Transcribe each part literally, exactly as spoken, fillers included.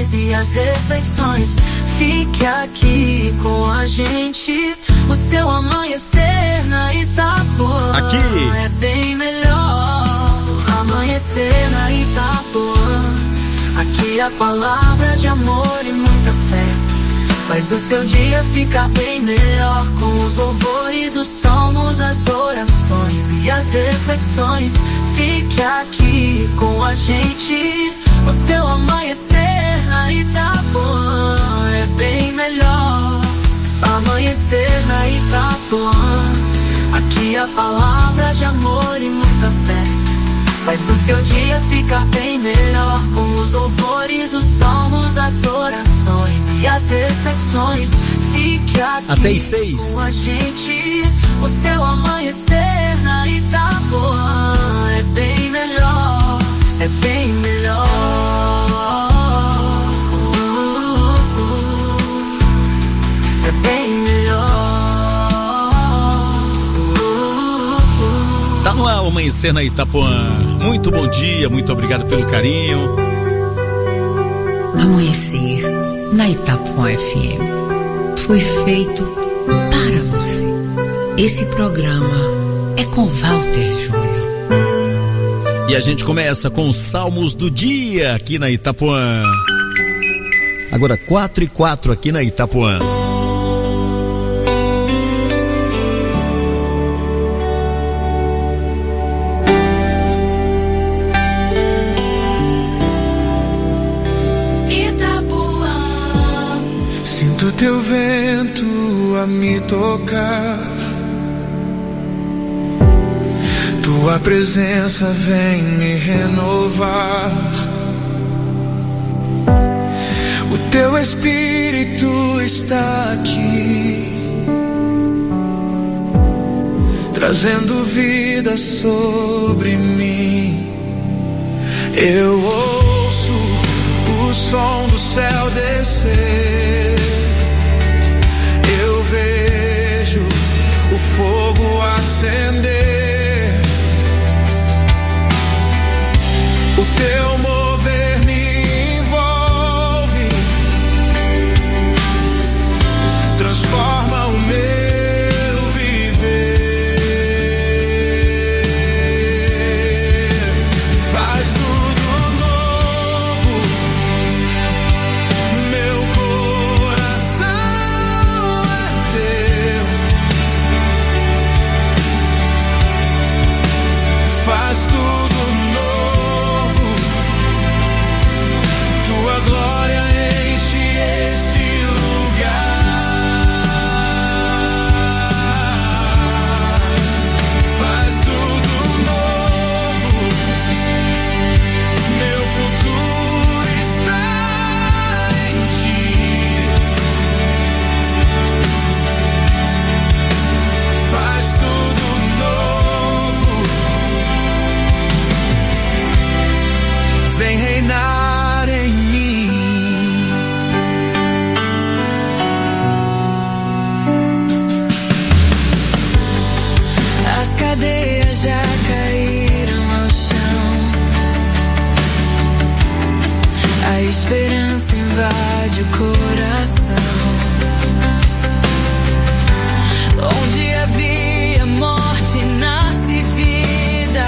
inspirações e as reflexões. Fique aqui com a gente. O seu amanhecer na Itapuã aqui é bem melhor. Amanhecer na Itapuã. Aqui a palavra de amor e muita fé faz o seu dia ficar bem melhor. Com os louvores, os salmos, as orações e as reflexões. Fique aqui com a gente. O seu amanhecer na Itapuã é bem melhor. Amanhecer na Itapuã. Aqui a palavra de amor e muita fé faz o seu dia ficar bem melhor. Com os louvores, os salmos, as orações e as reflexões. Fique aqui até às seis com a gente. O seu amanhecer na Itapuã é bem melhor. É bem melhor. É bem melhor. Tá no ar o Amanhecer na Itapuã. Muito bom dia, muito obrigado pelo carinho. Amanhecer na Itapuã F M foi feito para você. Esse programa é com Walter Júnior. E a gente começa com os salmos do dia aqui na Itapuã. Agora quatro e quatro aqui na Itapuã. Teu vento a me tocar, tua presença vem me renovar. O teu Espírito está aqui, trazendo vida sobre mim. Eu ouço o som do céu descer. Vejo o fogo acender, o teu mover me envolve, transforma o meu viver, faz tudo novo, meu coração faz tudo novo, tua glória enche este lugar, faz tudo novo, meu futuro está em ti, faz tudo novo. Vem reinar em mim. As cadeias já caíram ao chão, a esperança invade o coração. Onde havia morte, nasce vida.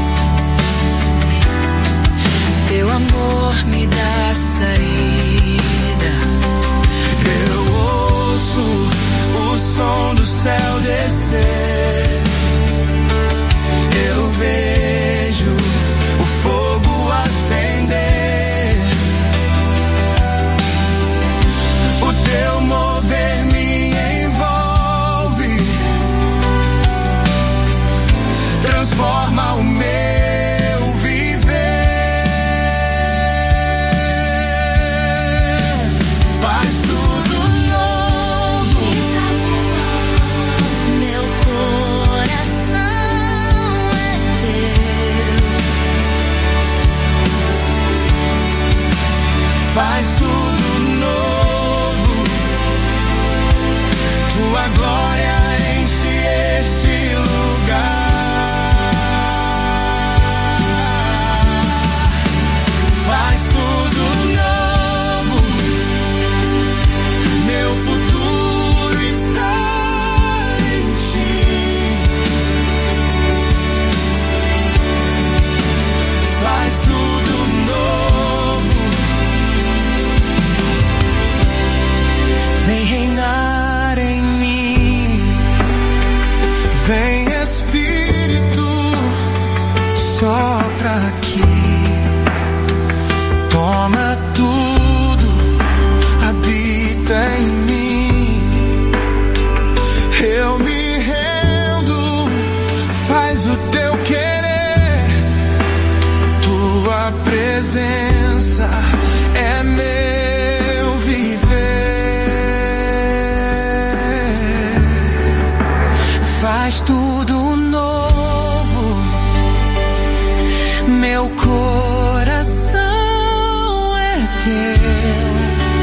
Teu amor me dá saída. Eu ouço o som do céu descer. Eu vejo o fogo acender. O teu mover me envolve, transforma o meu faz tudo novo, tua glória enche este lugar, faz tudo novo, faz tudo novo, meu coração é teu.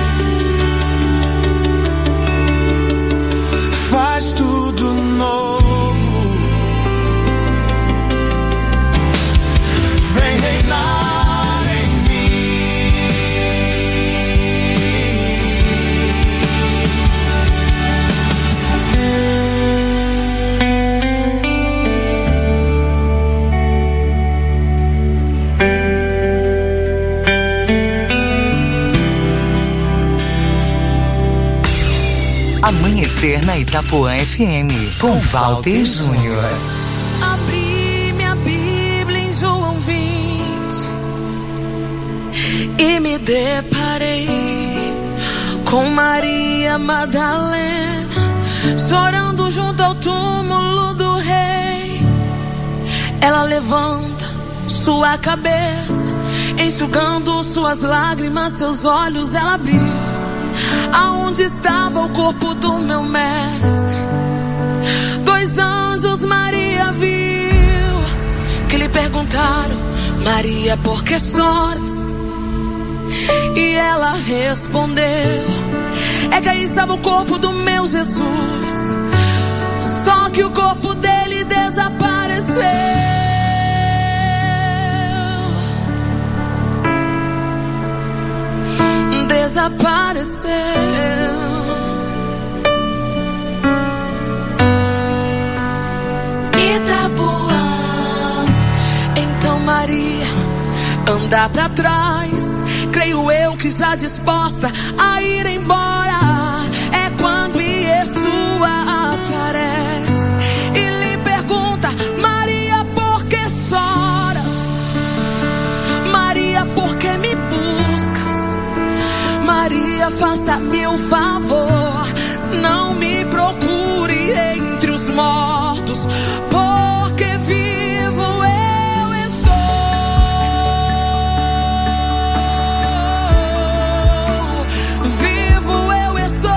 Faz tudo novo, vem reinar em mim. Amanhecer na Itapuã F M, com Walter Júnior. Abri minha Bíblia em João vinte e me deparei com Maria Madalena chorando junto ao túmulo do rei. Ela levanta sua cabeça, enxugando suas lágrimas, seus olhos ela abriu. Aonde estava o corpo do meu mestre? Dois anjos Maria viu, que lhe perguntaram: Maria, por que choras? E ela respondeu: é que aí estava o corpo do meu Jesus, só que o corpo dele desapareceu. Desapareceu. Itapuã. Então Maria anda pra trás, creio eu que já disposta a ir embora. É quando Yeshua aparece e lhe pergunta: Maria, por que choras? Maria, por que me buscas? Maria, faça-me um favor, não me procure entre os mortos, porque vivo eu estou. Vivo eu estou.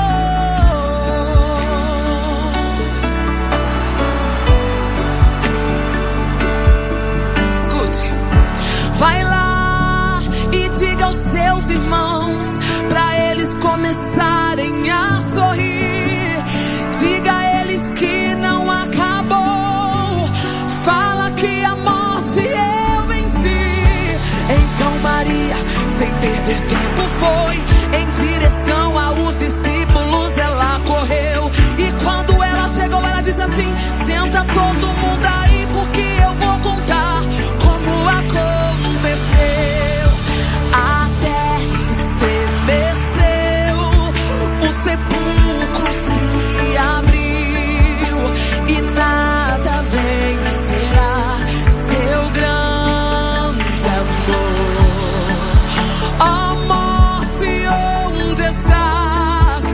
Escute, vai lá e diga aos seus irmãos pra eles começarem a sorrir. Diga a eles que não acabou. Fala que a morte eu venci. Então Maria, sem perder tempo, foi em direção aos discípulos. Ela correu e quando ela chegou, ela disse assim: senta todo mundo aí, porque eu vou contar como aconteceu. A terra estremeceu, o sepulcro se abriu e nada vencerá seu grande amor. Ó morte, onde estás?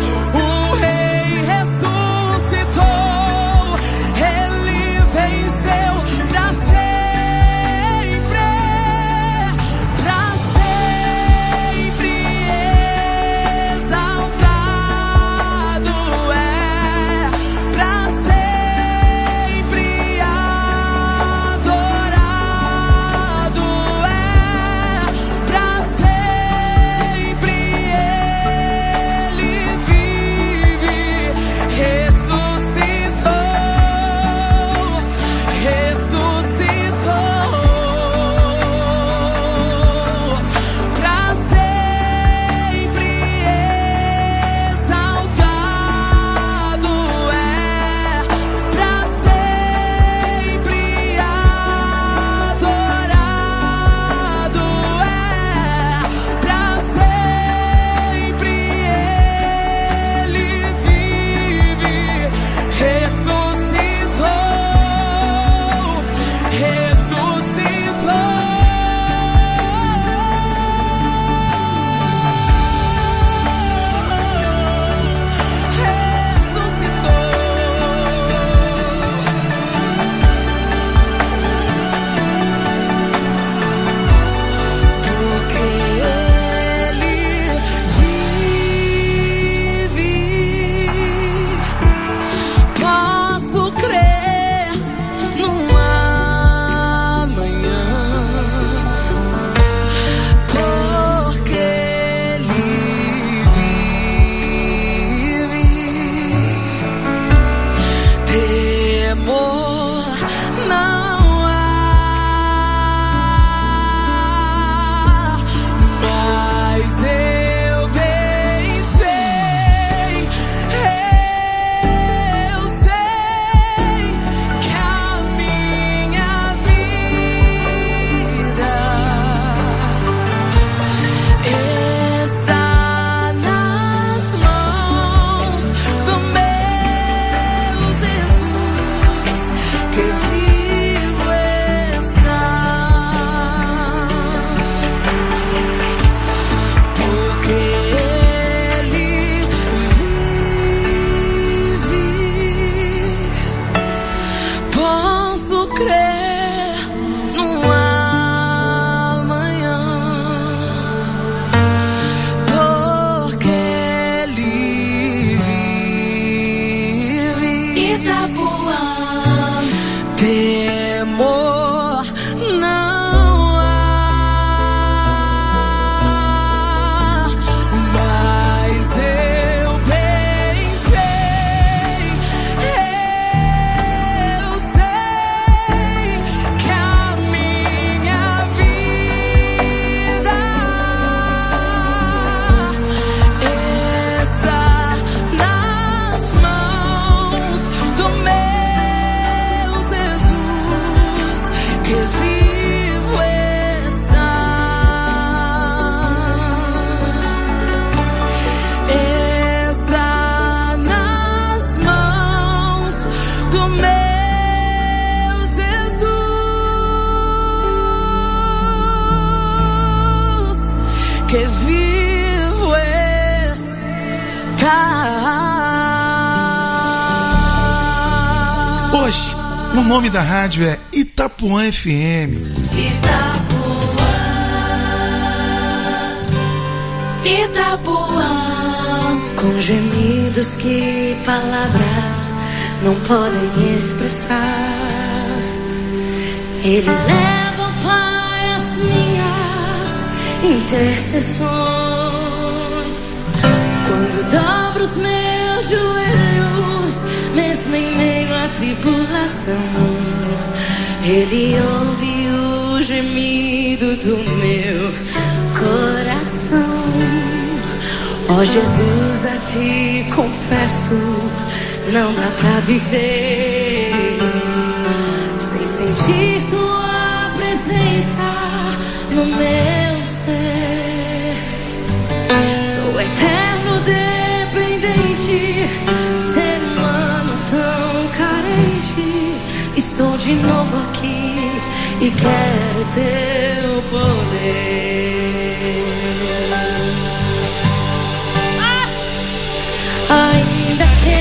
Oxe, o nome da rádio é Itapuã F M. Itapuã, Itapuã, com gemidos que palavras não podem expressar. Ele leva, Pai, as minhas intercessões. Quando dobro os meus joelhos, mesmo em meio à tribulação, Ele ouve o gemido do meu coração. Ó Jesus, a Ti confesso, não dá pra viver sem sentir Tua presença no meu ser. Sou eterno dependente, ser humano tão carente. Estou de novo aqui e quero Teu poder. Ah! Ainda que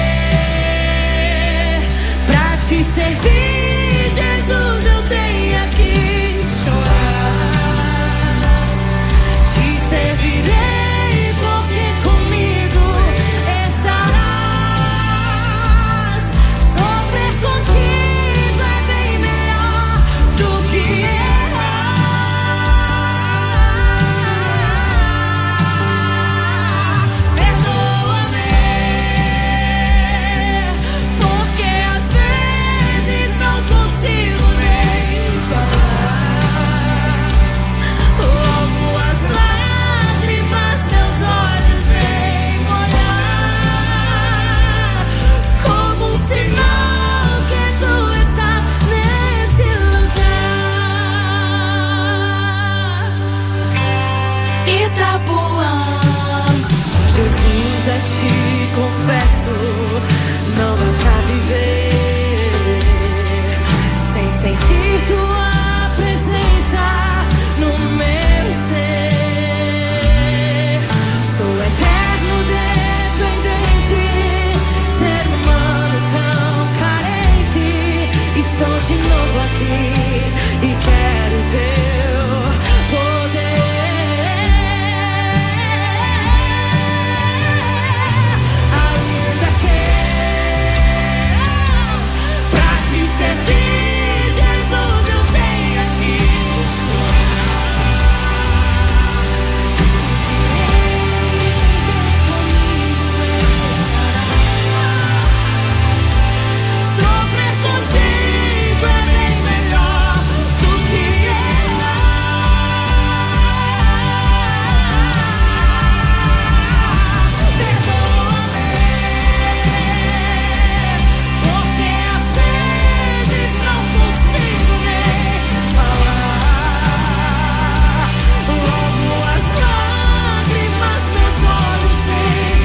pra Te servir, Jesus, eu tenha que chorar. Te servirei porque comigo estarás. Sofrer contigo é bem melhor do que errar. Perdoa-me, porque às vezes não consigo nem falar. Logo as lágrimas meus olhos vêm molhar, como um sinal que Tu estás nesse lugar. Itapuã, Jesus, a Ti confesso, não dá pra viver sem sentir Tua presença no meu ser. Sou eterno dependente, ser humano tão carente. Estou de novo aqui e quero Teu poder. Ainda que pra Te servir, Jesus, eu tenha que sofrer contigo é bem melhor do que errar. Perdoa-me, porque às vezes não consigo nem falar. Logo as lágrimas meus olhos vêm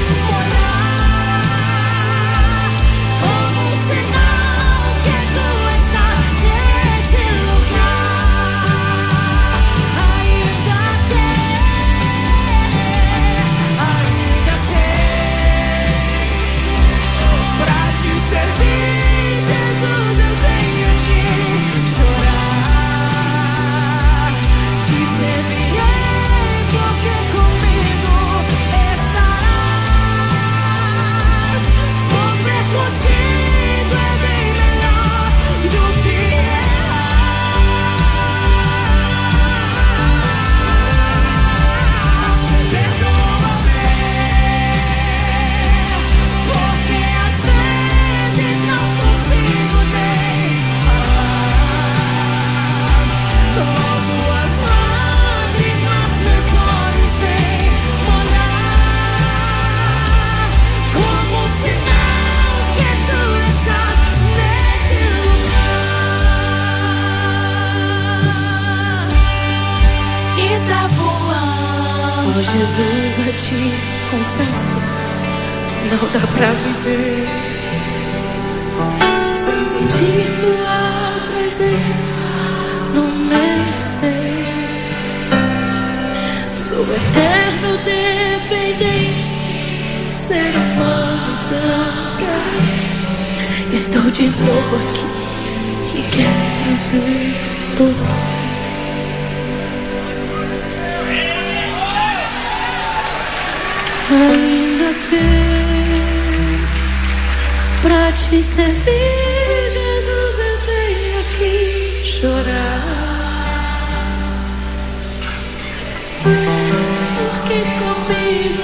molhar, como um sinal que Tu estás nesse lugar. Ainda que, ainda que pra Te servir, Jesus, eu tenho que chorar. Te servirei porque comigo estarás. Sofrer contigo é bem melhor do que errar. Perdoa-me, porque às vezes não consigo nem falar. Logo as lágrimas meus olhos vêm molhar, como um sinal que Tu estás nesse lugar. Itapuã, ó Jesus, a Ti confesso, não dá pra viver sem sentir Tua presença no meu ser. Sou eterno dependente, ser humano tão carente. Estou de de novo aqui e quero ter tudo. Ainda que pra te servir, Jesus, eu tenho que chorar, porque comigo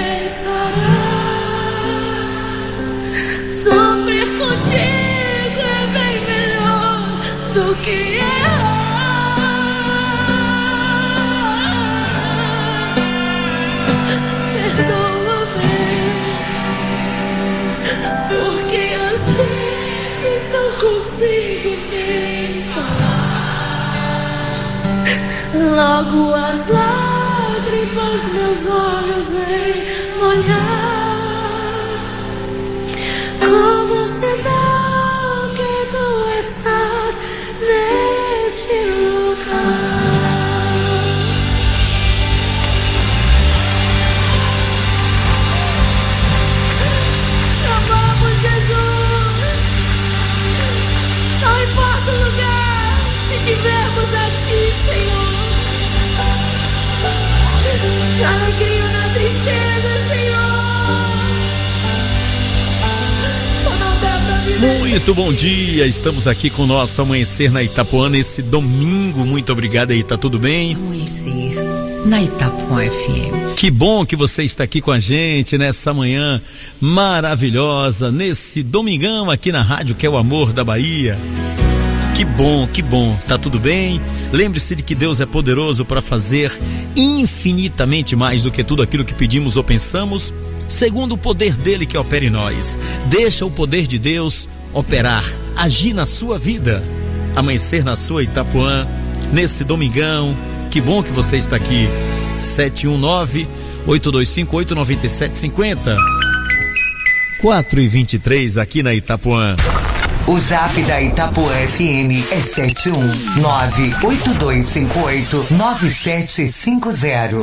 estarás. Sofrer contigo é bem melhor do que errar. Perdoa-me, porque às vezes não consigo nem falar. Logo as lágrimas meus olhos vêm molhar, como sinal que tu estás neste lugar. Chamamos Jesus, não importa o lugar, se tivermos a ti, Senhor. Na alegria ou na tristeza, Senhor. Muito bom dia, estamos aqui com o nosso Amanhecer na Itapuã nesse domingo. Muito obrigado aí, tá tudo bem? Amanhecer na Itapuã F M. Que bom que você está aqui com a gente nessa manhã maravilhosa, nesse domingão aqui na rádio que é o amor da Bahia. Que bom, que bom, tá tudo bem? Lembre-se de que Deus é poderoso para fazer infinitamente mais do que tudo aquilo que pedimos ou pensamos, segundo o poder dele que opera em nós. Deixa o poder de Deus operar, agir na sua vida. Amanhecer na sua Itapuã, nesse domingão. Que bom que você está aqui. sete um nove, oito dois cinco, oito nove sete cinco zero. quatro e vinte e três aqui na Itapuã. O zap da Itapuã F M é sete um nove, oito dois cinco oito, nove sete cinco zero.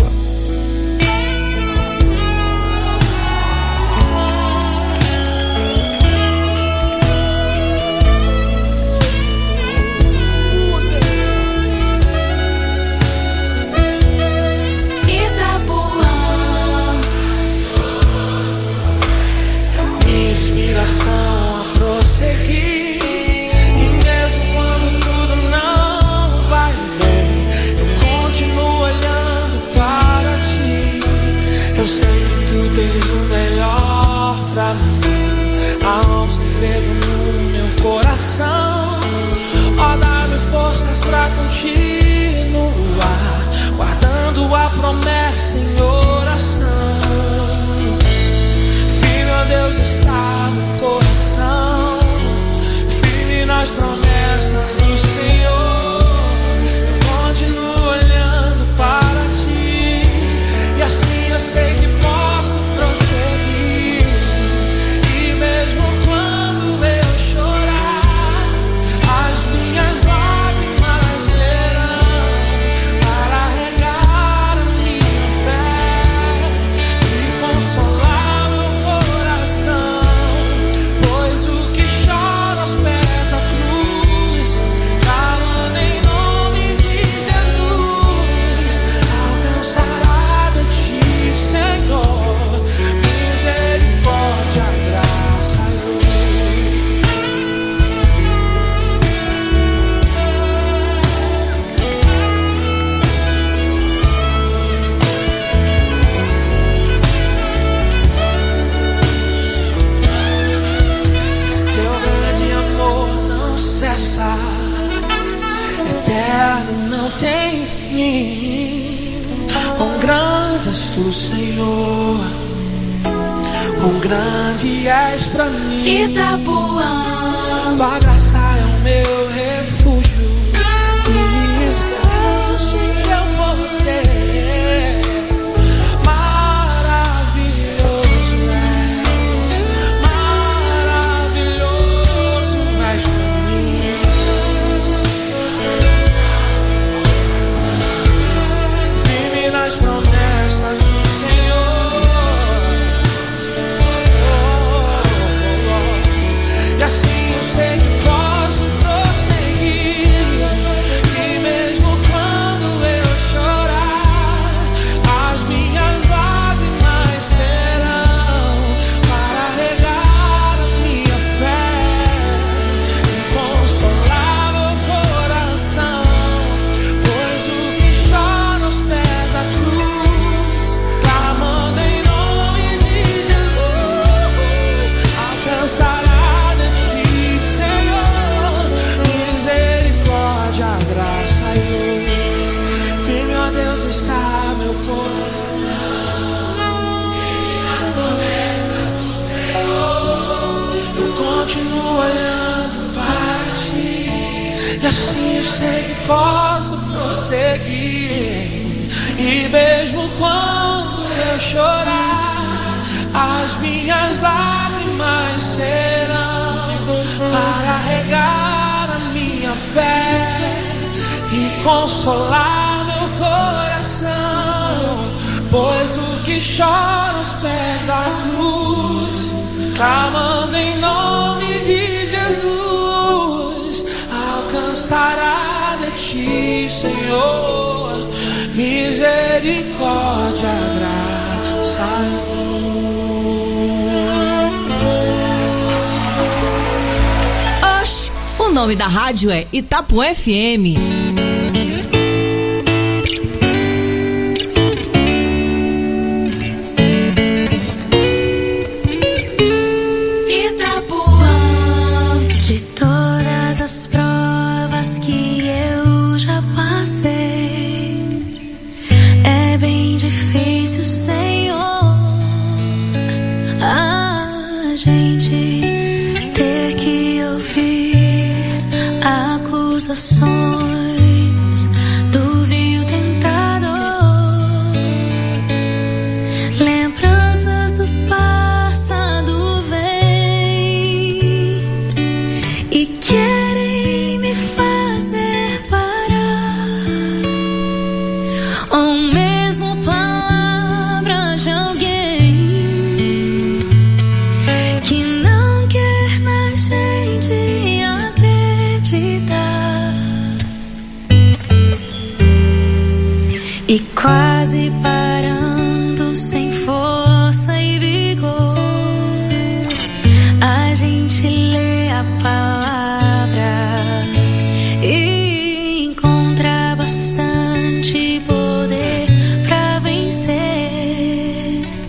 Pra continuar guardando a promessa em oração. Firme, ó Deus, está no coração, firme nas promessas do Senhor. Eu continuo olhando para ti, e assim eu sei que posso prosseguir. E mesmo quando eu chorar, as minhas lágrimas serão para regar a minha fé e consolar meu coração, pois o que chora aos pés da cruz, clamando em nome de Jesus, alcançará de ti, Senhor, misericórdia, graça e luz. Teu grande amor não cessa, eterno, não tem fim. Quão grande és tu, Senhor, quão grande és pra mim. Itapuã, Tua graça é o meu refúgio, descanso em teu poder. Maravilhoso és, maravilhoso és pra mim. Firme nas promessas do Senhor. Oh, oh, oh. E assim eu sei e assim eu sei que posso prosseguir. E mesmo quando eu chorar, as minhas lágrimas serão para regar a minha fé e consolar meu coração. Pois o que chora aos pés da cruz, clamando em nome de Jesus, alcançará de ti, Senhor, misericórdia, graça e luz. Oxe, o nome da rádio é Itapuã F M. As provas que eu já passei, é bem difícil, Senhor, a gente ter que ouvir acusações do vil tentador, lembranças do passado vem e que e quase parando sem força e vigor, a gente lê a palavra e encontra bastante poder pra vencer.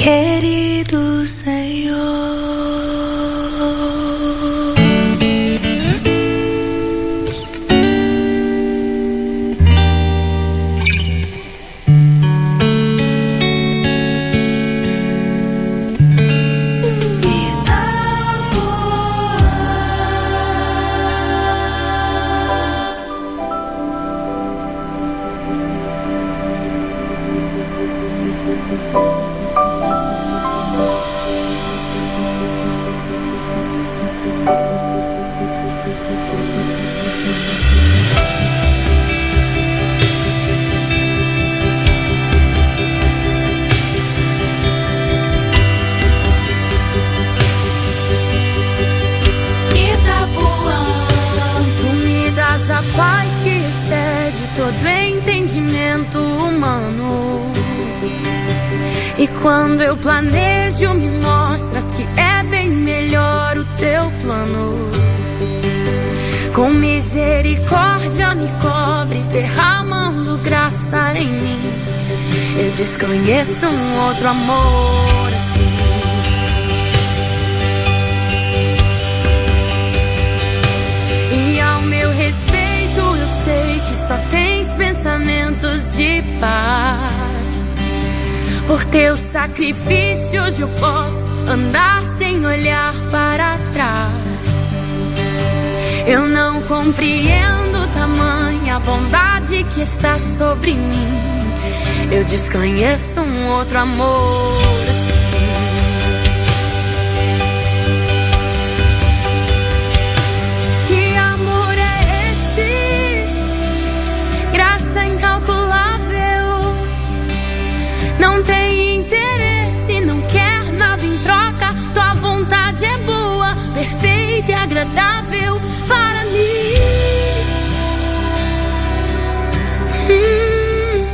querido Senhor. E quando eu planejo, me mostras que é bem melhor o teu plano. Com misericórdia me cobres, derramando graça em mim. Eu desconheço um outro amor assim. E ao meu respeito eu sei que só tens pensamentos de paz. Por teus sacrifícios eu posso andar sem olhar para trás. Eu não compreendo tamanha bondade que está sobre mim. Eu desconheço um outro amor assim. Que amor é esse? Graça incalculável. Não tem interesse, não quer nada em troca. Tua vontade é boa, perfeita e agradável para mim. Hum,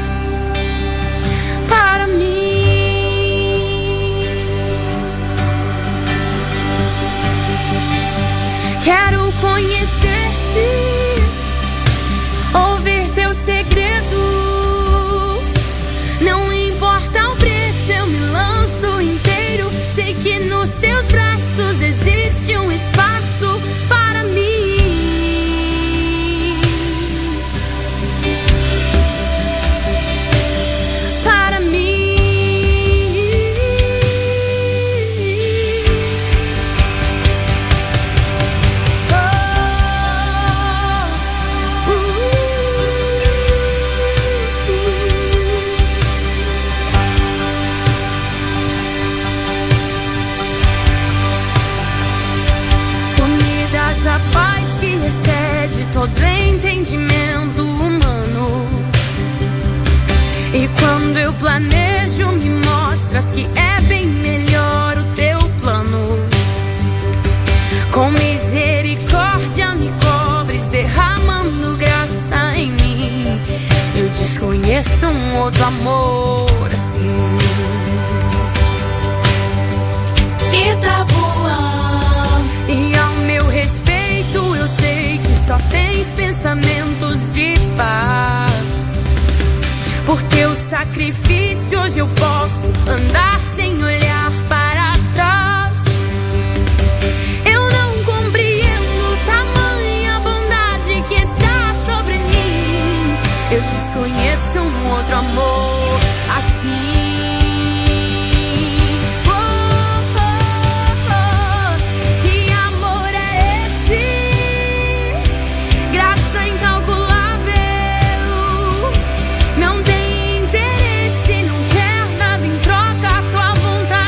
para mim. Quero conhecer-te, ouvir teus segredos. Não importa o preço, eu me lanço inteiro. Sei que nos teus braços existe um espaço para mim. Para mim. Oh, uh, uh, uh. A paz que excede todo entendimento humano. E quando eu planejo, me mostras que é bem melhor o teu plano. Com misericórdia me cobres, derramando graça em mim. Eu desconheço um outro amor assim. Itapuã. E ao meu respeito eu sei que só tens pensamentos de paz. Por teu sacrifício hoje eu posso andar sem olhar para trás. Eu não compreendo tamanha bondade que está sobre mim. Eu desconheço um outro amor assim. Não tem interesse, não quer nada em troca. Tua vontade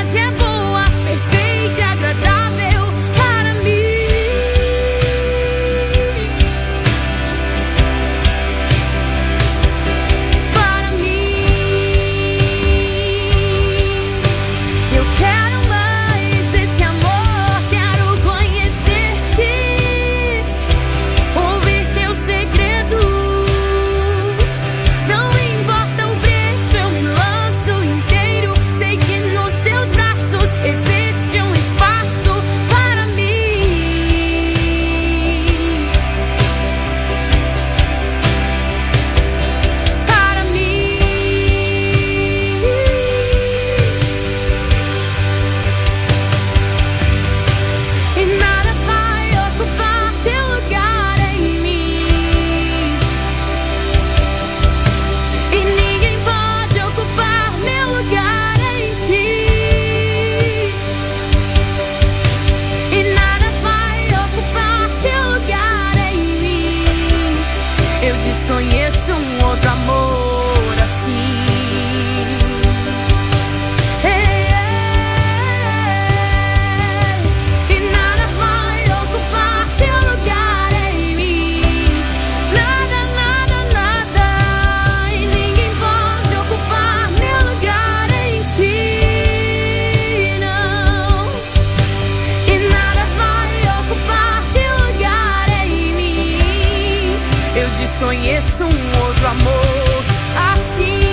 conheço um outro amor assim.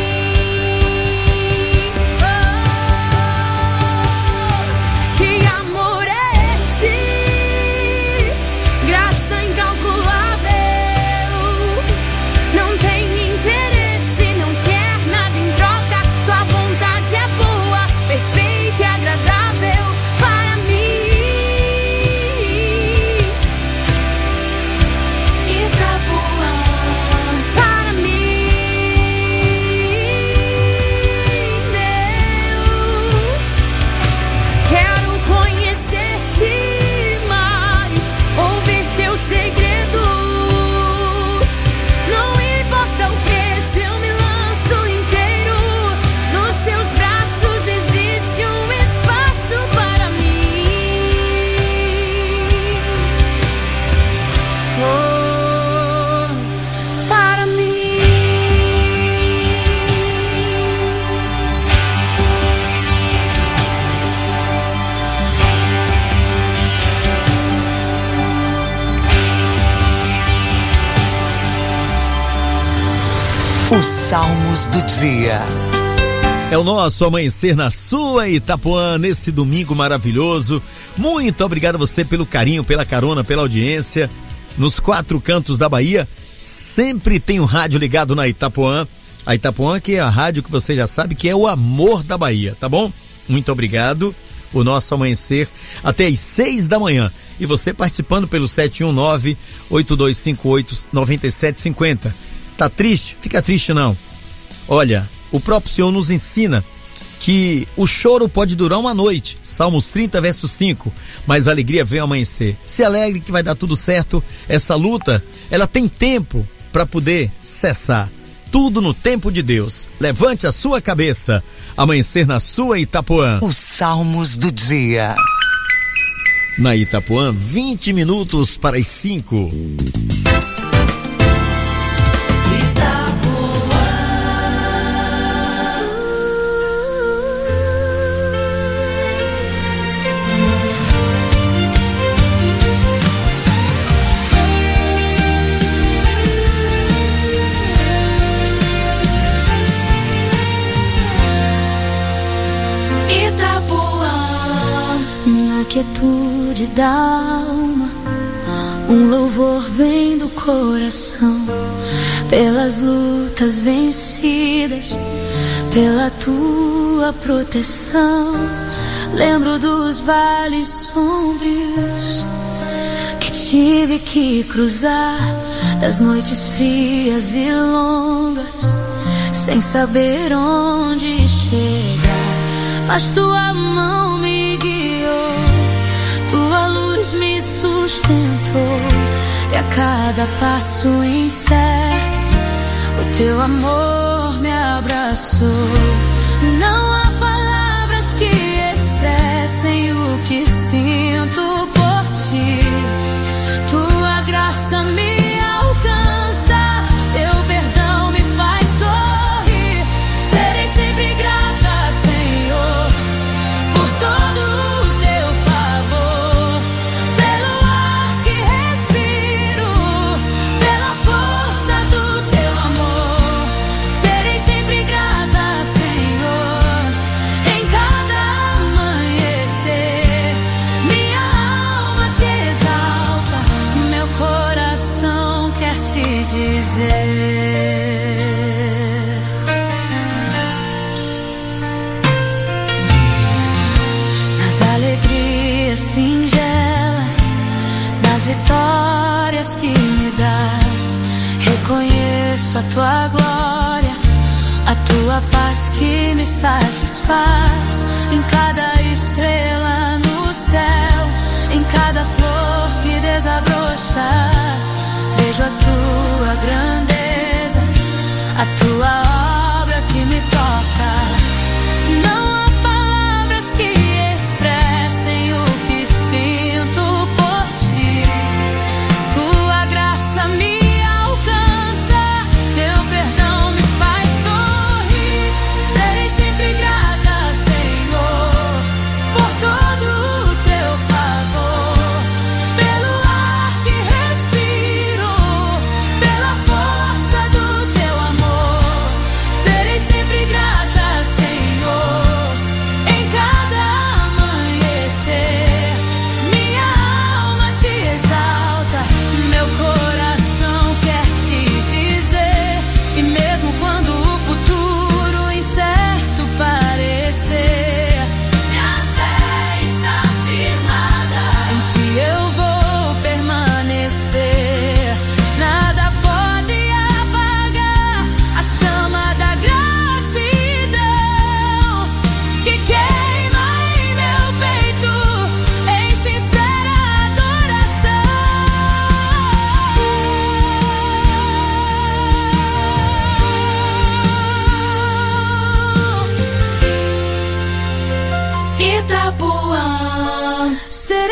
Oh, que amor é esse? Graça incalculável. Não tem interesse, não quer nada em troca. Tua vontade é boa, perfeita e agradável para mim. Itapuã, para mim, Deus. Quero conhecer-te mais, ouvir teus segredos. Não importa o preço, eu me lanço inteiro. Nos seus braços existe um espaço para mim. Oh, para mim. Os Salmos do Dia. É o nosso amanhecer na sua Itapuã, nesse domingo maravilhoso. Muito obrigado a você pelo carinho, pela carona, pela audiência. Nos quatro cantos da Bahia, sempre tem um rádio ligado na Itapuã. A Itapuã, que é a rádio que você já sabe que é o amor da Bahia, tá bom? Muito obrigado. O nosso amanhecer até às seis da manhã. E você participando pelo sete um nove, oito dois cinco oito, nove sete cinco zero. Tá triste? Fica triste não. Olha, o próprio Senhor nos ensina que o choro pode durar uma noite, Salmos trinta, verso cinco, mas a alegria vem ao amanhecer. Se alegre que vai dar tudo certo. Essa luta, ela tem tempo para poder cessar. Tudo no tempo de Deus. Levante a sua cabeça. Amanhecer na sua Itapuã. Os Salmos do Dia. Na Itapuã, vinte minutos para as cinco. Na quietude da alma, um louvor vem do coração, pelas lutas vencidas, pela tua proteção. Lembro dos vales sombrios que tive que cruzar, das noites frias e longas, sem saber onde chegar, mas tua mão me guiou, tua luz me sustentou, e a cada passo incerto o teu amor me abraçou. Não há palavras que expressem o que sinto por ti. Tua graça me alcança, teu perdão me faz sorrir. Serei sempre grata, Senhor, por todo o teu favor, pelo ar que respiro, pela força do teu amor. Serei sempre grata, Senhor, em cada amanhecer. Minha alma te exalta, meu coração quer te dizer. Nas alegrias singelas, nas vitórias que me das, reconheço a tua glória, a tua paz que me satisfaz. Em cada estrela no céu, em cada flor que desabrocha, vejo a tua grandeza, a tua obra que me toca. Não há palavras que expressem o que sinto por ti. Tua graça me alcança, teu perdão me faz sorrir. Serei sempre grata, Senhor, por todo o teu favor, pelo ar que respiro, pela força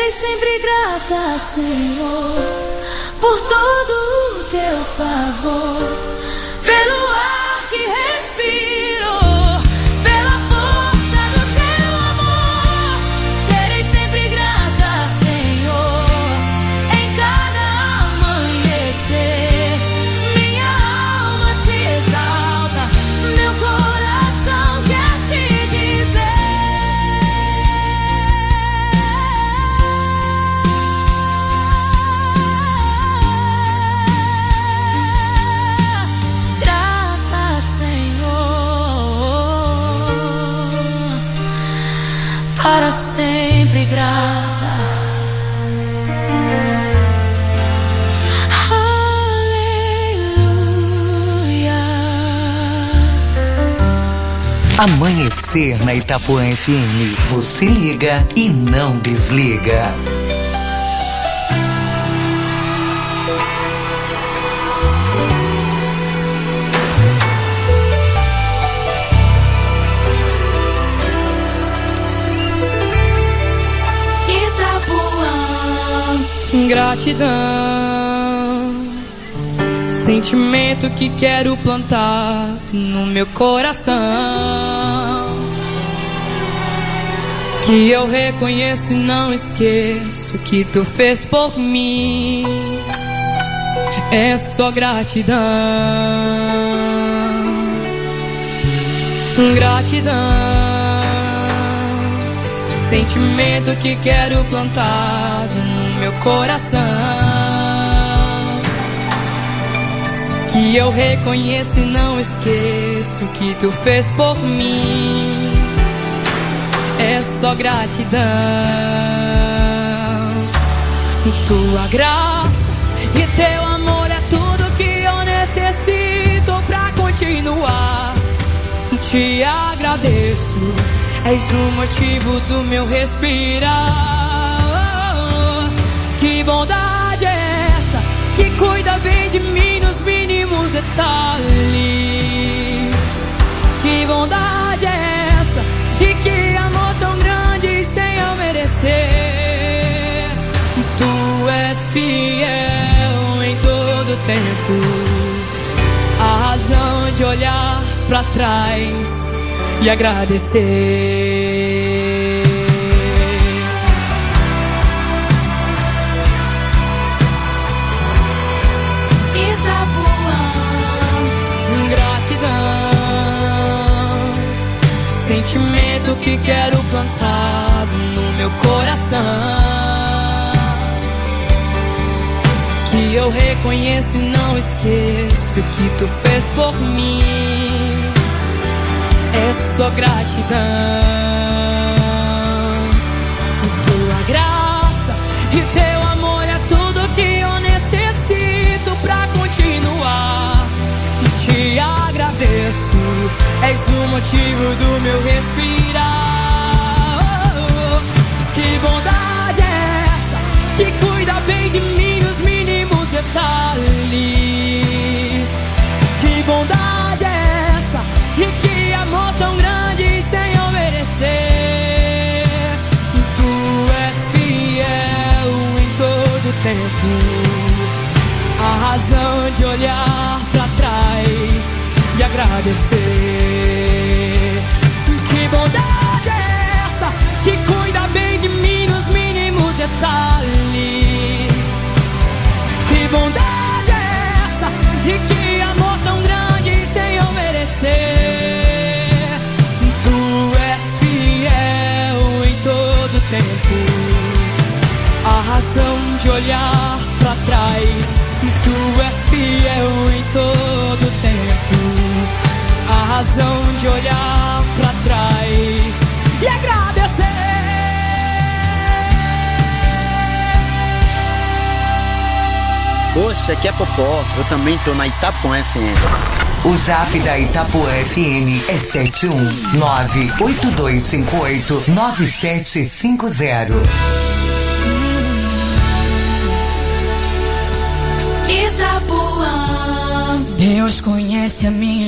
Serei sempre grata, Senhor, por todo o teu favor, pelo ar que respiro, pela força do teu amor. Serei sempre grata, Senhor, em cada amanhecer. Minha alma te exalta, meu coração quer te dizer. Para sempre grata. Aleluia. Amanhecer na Itapuã F M. Você liga e não desliga. Gratidão, sentimento que quero plantar no meu coração, que eu reconheço e não esqueço que tu fez por mim. É só gratidão, gratidão, sentimento que quero plantar no meu coração, que eu reconheço e não esqueço que tu fez por mim. É só gratidão, tua graça e teu amor é tudo que eu necessito pra continuar. Te agradeço, és o motivo do meu respirar. Que bondade é essa que cuida bem de mim nos mínimos detalhes? Que bondade é essa e que amor tão grande sem eu merecer? Tu és fiel em todo tempo, a razão de olhar pra trás e agradecer. Sentimento que quero plantar no meu coração, que eu reconheço e não esqueço que tu fez por mim. É só gratidão, tua graça e teu amor é tudo que eu necessito pra continuar. Te agradeço, és o motivo do meu respirar. Oh, que bondade é essa que cuida bem de mim nos mínimos detalhes? Que bondade é essa e que amor tão grande sem eu merecer? Tu és fiel em todo tempo, a razão de olhar pra trás e agradecer. Que bondade é essa que cuida bem de mim nos mínimos detalhes? Que bondade é essa e que amor tão grande sem eu merecer? Tu és fiel em todo tempo, a razão de olhar pra trás. Tu és fiel em todo tempo, a razão de olhar pra trás e agradecer. Poxa, aqui é Popó, eu também tô na Itapuã F M. O zap da Itapuã F M é sete um nove oito dois cinco oito nove sete cinco zero. Itapuã. Deus conhece a minha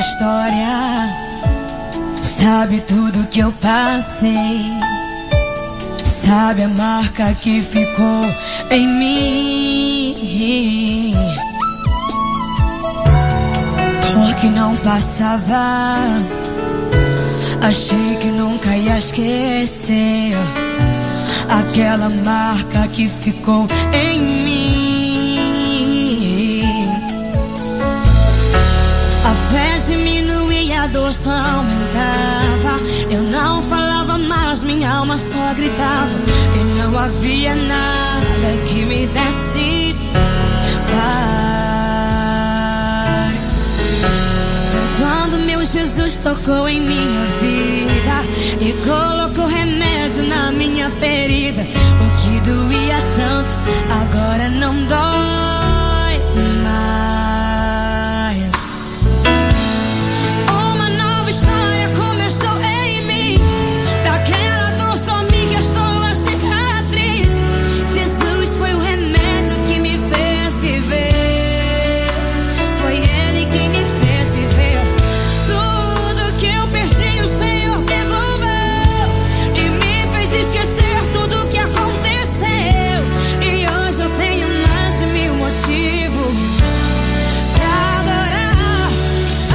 história, sabe tudo que eu passei, sabe a marca que ficou em mim. Dor que não passava, achei que nunca ia esquecer aquela marca que ficou em mim. A fé diminuía, a dor só aumentava. Eu não falava mais, minha alma só gritava. E não havia nada que me desse paz. Foi quando meu Jesus tocou em minha vida e colocou remédio na minha ferida. O que doía tanto agora não dói mais. Uma nova história começou em mim. Daquela dor só me restou a cicatriz. Jesus foi o remédio que me fez viver. Foi Ele que me fez viver. Tudo que eu perdi o Senhor devolveu e me fez esquecer tudo que aconteceu. E hoje eu tenho mais de mil motivos pra adorar a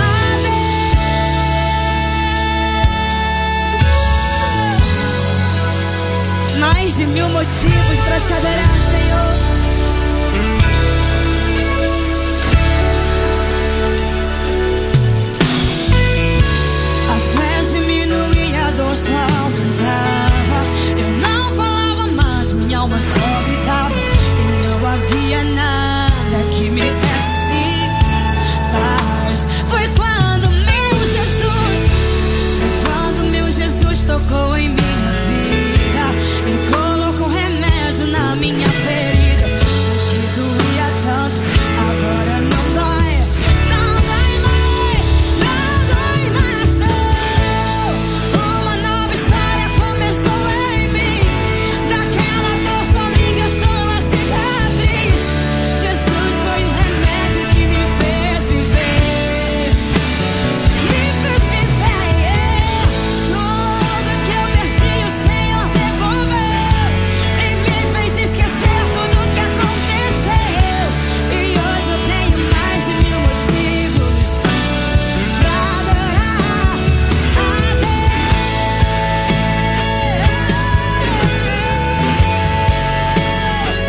Deus. Mais de mil motivos pra te adorar, Senhor. A fé diminuía, a dor só aumentava. Eu não falava mais, minha alma só gritava. E não havia nada que me desse paz. Foi quando meu Jesus, foi quando meu Jesus tocou em minha vida e colocou remédio na minha ferida. O que doía tanto agora não dói. Não dói mais, não dói mais, não. Uma nova história começou em mim. Daquela dor só me restou a cicatriz. Jesus foi o remédio que me fez viver. Me fez viver. Tudo que eu perdi o Senhor devolveu e me fez esquecer tudo que aconteceu. E hoje eu tenho mais de mil motivos pra adorar a Deus.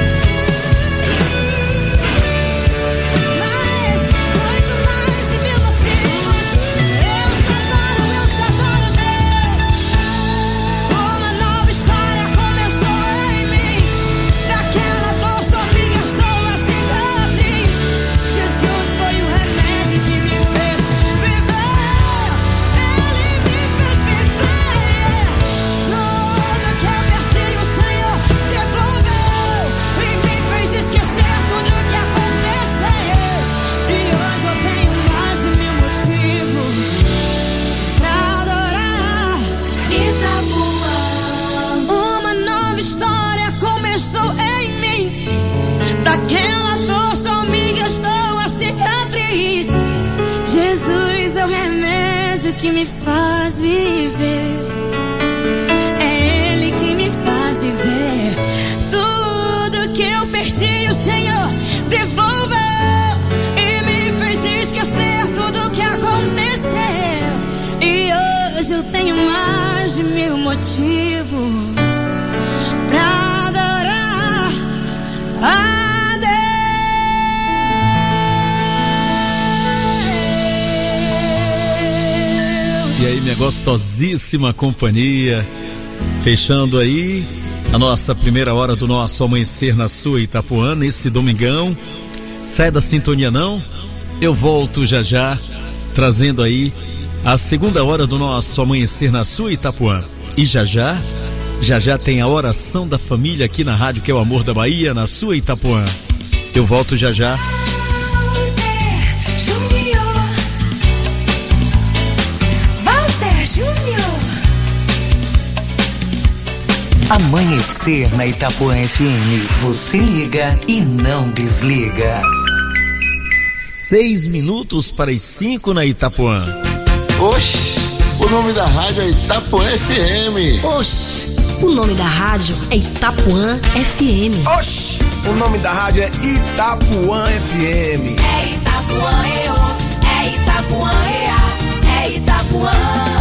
Mas muito mais de mil motivos. Eu te adoro, eu te adoro, Deus. Uma nova história começou em mim. Daquela dor só me restou a cicatriz. Jesus foi o remédio que me fez viver. Ele me fez viver. Tudo que eu perdi o Senhor devolveu e me fez esquecer tudo que aconteceu. E hoje eu tenho mais de mil motivos pra adorar Itapuã. Uma nova história começou em mim. Daquela dor só me restou a cicatriz. Jesus é o remédio que me faz viver. É Ele que me faz viver. Tudo que eu perdi o Senhor devolveu e me fez esquecer tudo que aconteceu. E hoje eu tenho mais de mil motivos pra adorar a Deus. E aí, minha gostosíssima companhia, fechando aí a nossa primeira hora do nosso Amanhecer na Sua Itapuã, nesse domingão. Sai da sintonia não, eu volto já já, trazendo aí a segunda hora do nosso Amanhecer na Sua Itapuã. E já já, já já tem a oração da família aqui na rádio, que é o Amor da Bahia, na Sua Itapuã. Eu volto já já. Amanhecer na Itapuã F M. Você liga e não desliga. Seis minutos para as cinco na Itapuã. Oxi, o nome da rádio é Itapuã F M. Oxi. O nome da rádio é Itapuã F M. Oxi, o nome da rádio é Itapuã F M. É Itapuã, eu, é Itapuã, ea, é Itapuã.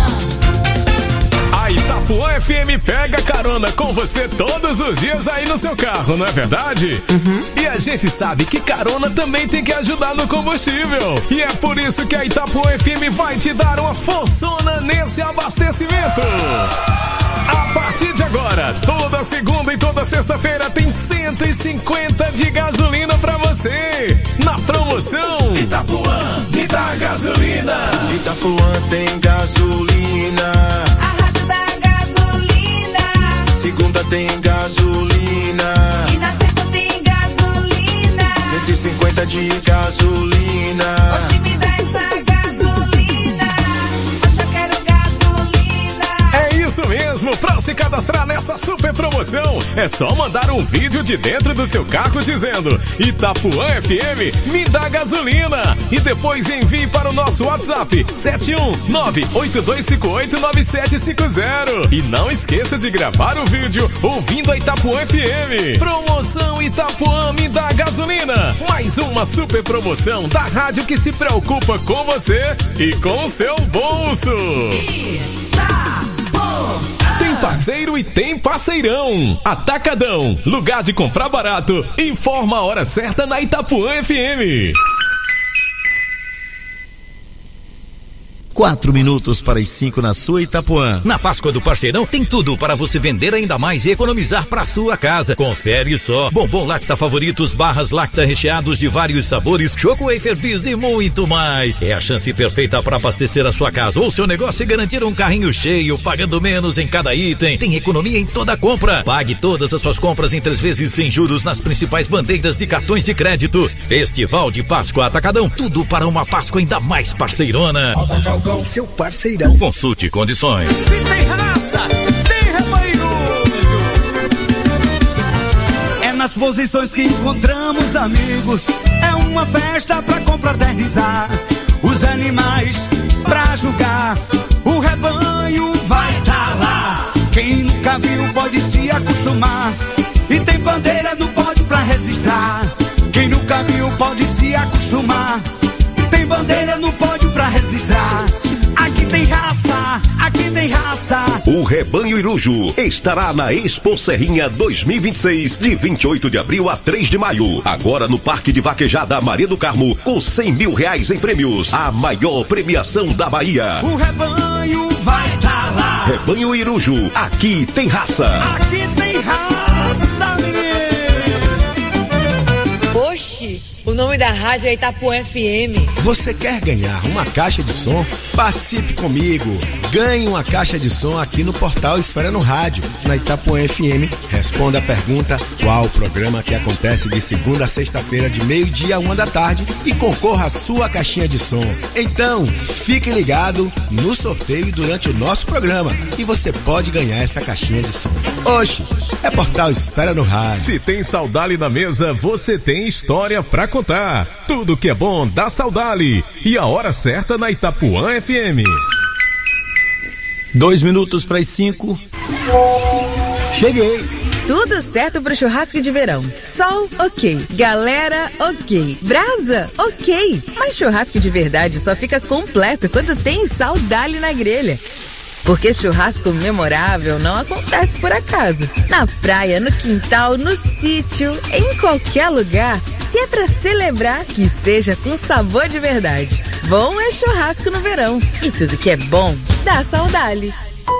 A Itapuã F M pega carona com você todos os dias aí no seu carro, não é verdade? Uhum. E a gente sabe que carona também tem que ajudar no combustível. E é por isso que a Itapuã F M vai te dar uma forçona nesse abastecimento. A partir de agora, toda segunda e toda sexta-feira tem cento e cinquenta de gasolina pra você. Na promoção Itapuã, me dá gasolina. Itapuã tem gasolina. A rádio da gasolina. Segunda tem gasolina. E na sexta tem gasolina. cento e cinquenta de gasolina. Oxi, me dá essa gasolina. Hoje eu quero gasolina. É isso mesmo, pra se cadastrar nessa super promoção, é só mandar um vídeo de dentro do seu carro dizendo Itapuã F M, me dá gasolina. E depois envie para o nosso WhatsApp sete um nove oito dois cinco oito nove sete cinco zero. E não esqueça de gravar o vídeo ouvindo a Itapuã F M. Promoção Itapuã, me dá gasolina. Mais uma super promoção da rádio que se preocupa com você e com o seu bolso. Tem parceiro e tem parceirão. Atacadão, lugar de comprar barato. Informa a hora certa na Itapuã F M. Quatro minutos para as cinco na sua Itapuã. Na Páscoa do Parceirão tem tudo para você vender ainda mais e economizar para sua casa. Confere só. Bombom Lacta Favoritos, barras Lacta recheados de vários sabores, Choco Wafer Bis e muito mais. É a chance perfeita para abastecer a sua casa ou seu negócio e garantir um carrinho cheio, pagando menos em cada item. Tem economia em toda a compra. Pague todas as suas compras em três vezes sem juros nas principais bandeiras de cartões de crédito. Festival de Páscoa Atacadão. Tudo para uma Páscoa ainda mais parceirona. Seu parceirão. Consulte condições. Se tem raça, tem rebanho. É nas posições que encontramos amigos. É uma festa pra confraternizar. Os animais pra julgar. O rebanho vai tá lá. Quem nunca viu pode se acostumar. E tem bandeira no pódio pra registrar. Quem nunca viu pode se acostumar. Tem bandeira no pódio pra registrar. Aqui tem raça, aqui tem raça. O Rebanho Iruju estará na Expo Serrinha dois mil e vinte e seis, de vinte e oito de abril a três de maio. Agora no Parque de Vaquejada Maria do Carmo, com cem mil reais em prêmios. A maior premiação da Bahia. O rebanho vai tá lá. Rebanho Iruju, aqui tem raça. Aqui tem raça, menino. Oxi, o nome da rádio é Itapuã F M. Você quer ganhar uma caixa de som? Participe comigo. Ganhe uma caixa de som aqui no portal Esfera no Rádio, na Itapuã F M. Responda a pergunta: qual o programa que acontece de segunda a sexta-feira, de meio-dia a uma da tarde, e concorra à sua caixinha de som. Então, fique ligado no sorteio durante o nosso programa e você pode ganhar essa caixinha de som. Oxi, é portal Esfera no Rádio. Se tem Saudale na mesa, você tem história pra contar. Tudo que é bom dá Saudale. E a hora certa na Itapuã F M. Dois minutos para as cinco. Cheguei. Tudo certo pro churrasco de verão. Sol, ok. Galera, ok. Brasa, ok. Mas churrasco de verdade só fica completo quando tem Saudale na grelha. Porque churrasco memorável não acontece por acaso. Na praia, no quintal, no sítio, em qualquer lugar. Se é pra celebrar, que seja com sabor de verdade. Bom é churrasco no verão. E tudo que é bom, dá Saudale.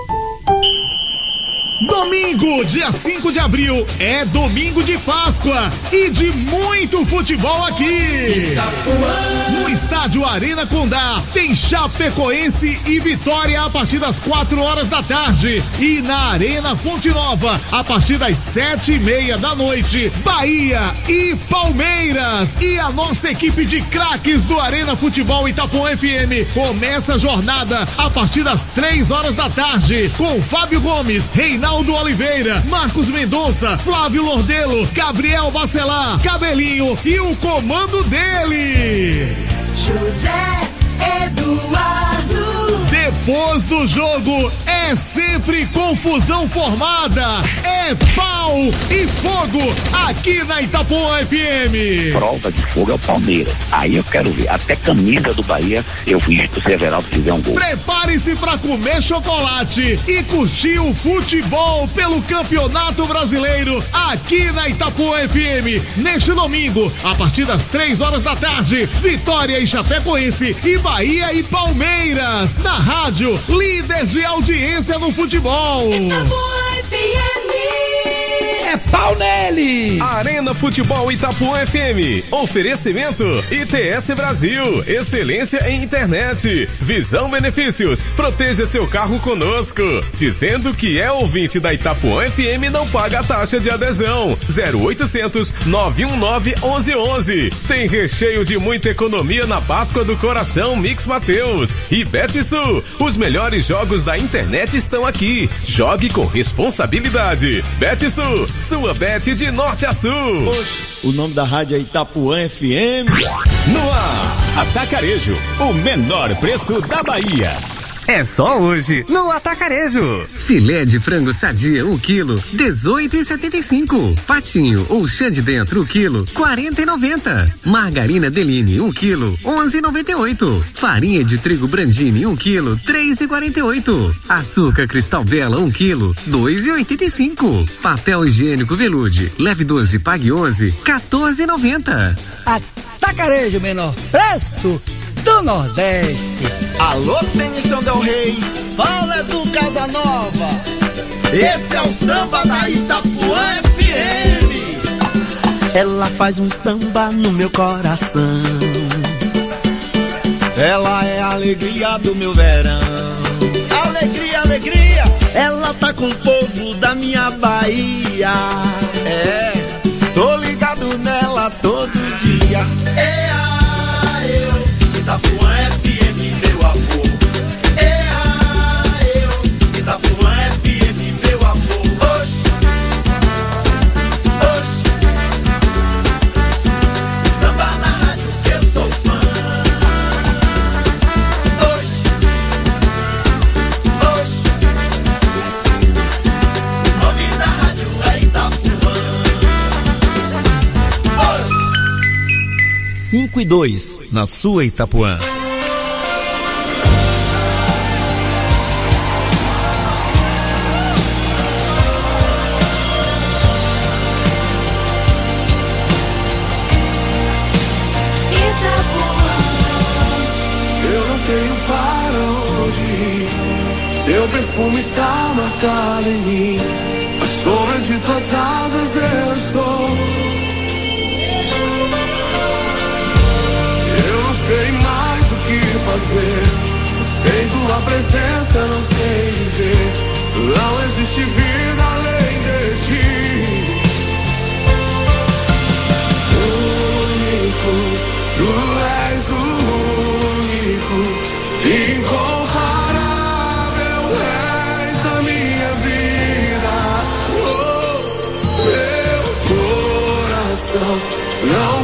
Domingo, dia cinco de abril, é domingo de Páscoa e de muito futebol aqui. No estádio Arena Condá, tem Chapecoense e Vitória a partir das quatro horas da tarde. E na Arena Fonte Nova, a partir das sete e meia da noite, Bahia e Palmeiras. E a nossa equipe de craques do Arena Futebol Itapuã F M começa a jornada a partir das três horas da tarde, com Fábio Gomes, Reinaldo Oliveira, Marcos Mendonça, Flávio Lordelo, Gabriel Bacelar, Cabelinho e o comando dele, José Eduardo. Depois do jogo é é sempre confusão formada, é pau e fogo aqui na Itapuã F M. Prova de fogo é o Palmeiras. Aí eu quero ver, até camisa do Bahia eu fiz pro Severaldo fizer um gol. Prepare-se pra comer chocolate e curtir o futebol pelo Campeonato Brasileiro aqui na Itapuã F M. Neste domingo, a partir das três horas da tarde, Vitória e Chapecoense e Bahia e Palmeiras. Na rádio, líder de audiência no futebol. Itapuã F M. É pau nele! Arena Futebol Itapuã F M. Oferecimento I T S Brasil. Excelência em internet. Visão Benefícios. Proteja seu carro conosco. Dizendo que é ouvinte da Itapuã F M não paga a taxa de adesão. zero oitocentos, nove um nove, onze onze. Tem recheio de muita economia na Páscoa do Coração Mix Mateus. E Betsul. Os melhores jogos da internet estão aqui. Jogue com responsabilidade. Betsul. Sua bet de norte a sul. O nome da rádio é Itapuã F M. No ar, Atacarejo, o menor preço da Bahia. É só hoje no Atacarejo. Filé de frango sadia, um quilo, dezoito e setenta e cinco. Patinho ou chã de dentro, um quilo, quarenta e noventa. Margarina Deline, um quilo, onze e noventa e oito. Farinha de trigo Brandini, um quilo, três e quarenta e oito. Açúcar Cristal Bela, um quilo, dois e oitenta e cinco. Papel higiênico Velude, leve doze, pague onze, quatorze e noventa. Atacarejo, menor preço do Nordeste. Alô, Benção Del Rey, fala do Casanova. Esse é o samba da Itapuã F M. Ela faz um samba no meu coração. Ela é a alegria do meu verão. Alegria, alegria. Ela tá com o povo da minha Bahia. É, tô ligado nela todo dia. É a eu, Itapuã F M, meu amor. É a eu, Itapuã F M, meu amor. Oxe, oxe. Samba na rádio que eu sou fã. Oxe, oxe. O nome da rádio é Itapuã. Oxe. cinco e dois, na sua Itapuã. Eu não tenho para onde ir. Seu perfume está marcado em mim. A sombra de tuas asas eu estou. Eu não sei mais o que fazer. Sem tua presença não sei viver. Não existe vida além de ti. Único, tu és o incomparável, és da minha vida. Oh, meu coração não